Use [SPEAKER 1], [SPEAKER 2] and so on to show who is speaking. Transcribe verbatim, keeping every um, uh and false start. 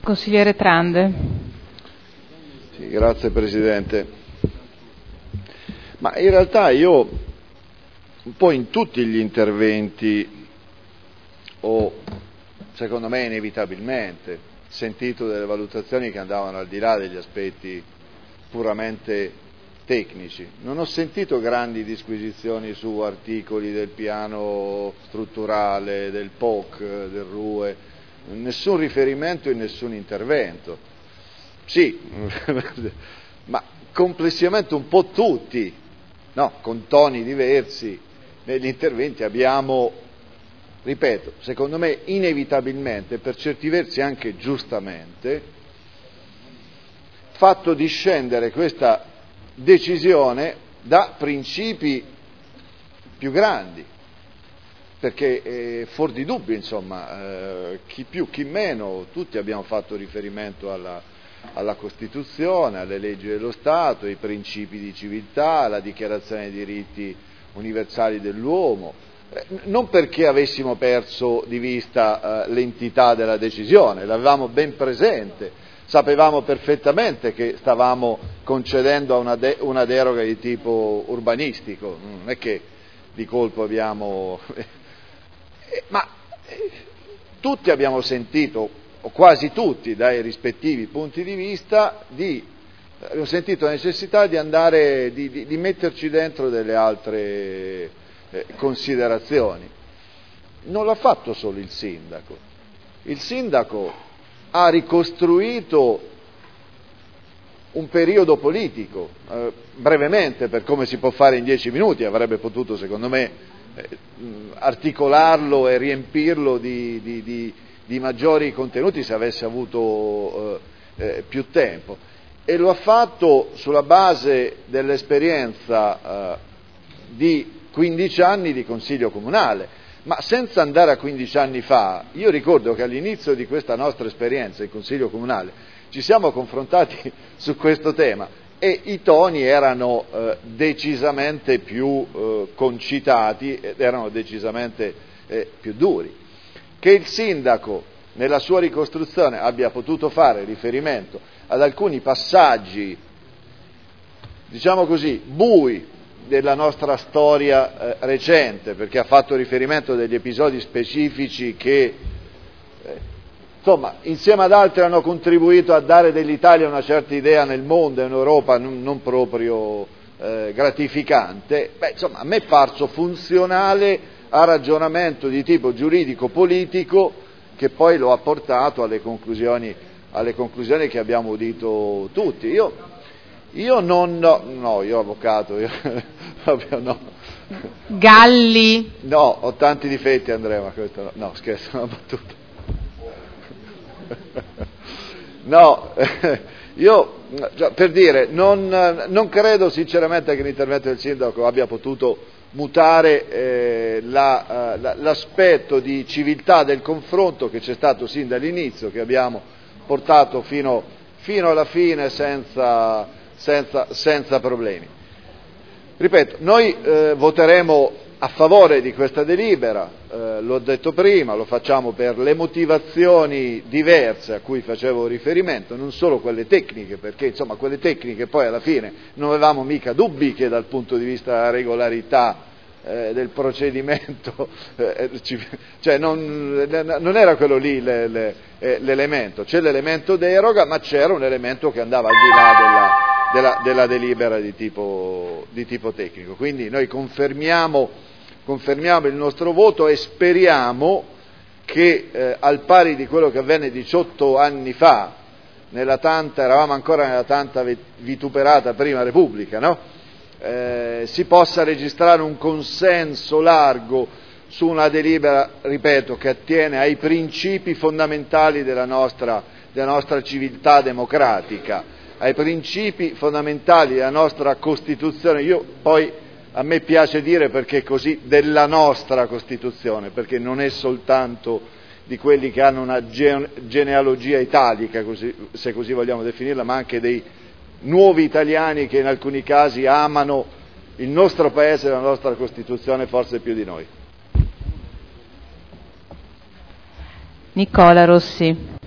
[SPEAKER 1] Consigliere Trande.
[SPEAKER 2] Sì, grazie Presidente. Ma in realtà io un po' in tutti gli interventi ho, secondo me inevitabilmente, sentito delle valutazioni che andavano al di là degli aspetti puramente tecnici. Non ho sentito grandi disquisizioni su articoli del piano strutturale, del P O C, del R U E, nessun riferimento in nessun intervento. Sì, ma complessivamente un po' tutti, no, con toni diversi, negli interventi abbiamo, ripeto, secondo me inevitabilmente, per certi versi anche giustamente, fatto discendere questa decisione da principi più grandi, perché eh, fuor di dubbio, insomma, eh, chi più chi meno, tutti abbiamo fatto riferimento alla, alla Costituzione, alle leggi dello Stato, ai principi di civiltà, alla Dichiarazione dei diritti universali dell'uomo, eh, non perché avessimo perso di vista eh, l'entità della decisione, l'avevamo ben presente. Sapevamo perfettamente che stavamo concedendo a una, de- una deroga di tipo urbanistico, non è che di colpo abbiamo... ma tutti abbiamo sentito, o quasi tutti, dai rispettivi punti di vista, di, abbiamo sentito la necessità di andare, di, di, di metterci dentro delle altre eh, considerazioni. Non l'ha fatto solo il sindaco. Il sindaco ha ricostruito un periodo politico, eh, brevemente, per come si può fare in dieci minuti, avrebbe potuto, secondo me, eh, articolarlo e riempirlo di, di, di, di maggiori contenuti se avesse avuto eh, eh, più tempo. E lo ha fatto sulla base dell'esperienza eh, di quindici anni di Consiglio Comunale. Ma senza andare a quindici anni fa, io ricordo che all'inizio di questa nostra esperienza in Consiglio Comunale ci siamo confrontati su questo tema e i toni erano eh, decisamente più eh, concitati ed erano decisamente eh, più duri. Che il sindaco nella sua ricostruzione abbia potuto fare riferimento ad alcuni passaggi, diciamo così, bui della nostra storia eh, recente, perché ha fatto riferimento a degli episodi specifici che, eh, insomma, insieme ad altri hanno contribuito a dare dell'Italia una certa idea nel mondo e in Europa non, non proprio eh, gratificante. Beh, insomma, a me è parso funzionale a ragionamento di tipo giuridico-politico che poi lo ha portato alle conclusioni, alle conclusioni che abbiamo udito tutti. Io, Io non, no, no, io avvocato, io, proprio no.
[SPEAKER 1] Galli.
[SPEAKER 2] No, ho tanti difetti Andrea, ma questo no, no scherzo, una battuta. No, io, cioè, per dire, non, non credo sinceramente che l'intervento del sindaco abbia potuto mutare eh, la, la, l'aspetto di civiltà del confronto che c'è stato sin dall'inizio, che abbiamo portato fino, fino alla fine senza... Senza, senza problemi. Ripeto, noi eh, voteremo a favore di questa delibera, eh, l'ho detto prima, lo facciamo per le motivazioni diverse a cui facevo riferimento, non solo quelle tecniche, perché insomma quelle tecniche poi alla fine non avevamo mica dubbi che dal punto di vista della regolarità eh, del procedimento, eh, ci, cioè non, non era quello lì le, le, eh, l'elemento, c'è l'elemento deroga, ma c'era un elemento che andava al di là della Della, della delibera di tipo, di tipo tecnico. Quindi noi confermiamo, confermiamo il nostro voto e speriamo che eh, al pari di quello che avvenne diciotto anni fa, nella tanta, eravamo ancora nella tanta vituperata Prima Repubblica, no? eh, si possa registrare un consenso largo su una delibera, ripeto, che attiene ai principi fondamentali della nostra, della nostra civiltà democratica, ai principi fondamentali della nostra Costituzione. Io poi, a me piace dire, perché così, della nostra Costituzione, perché non è soltanto di quelli che hanno una genealogia italica, così, se così vogliamo definirla, ma anche dei nuovi italiani che in alcuni casi amano il nostro Paese e la nostra Costituzione forse più di noi.
[SPEAKER 1] Nicola Rossi.